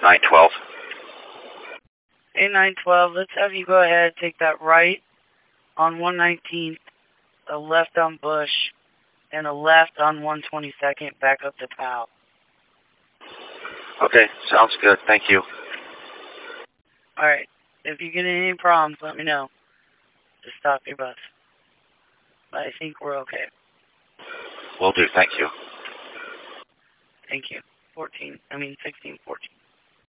912. Hey, 912, let's have you go ahead, take that right on 119th, a left on Bush, and a left on 122nd, back up to Powell. Okay, sounds good. Thank you. All right. If you get any problems, let me know. Just stop your bus. But I think we're okay. Will do. Thank you. Thank you. 16, 14.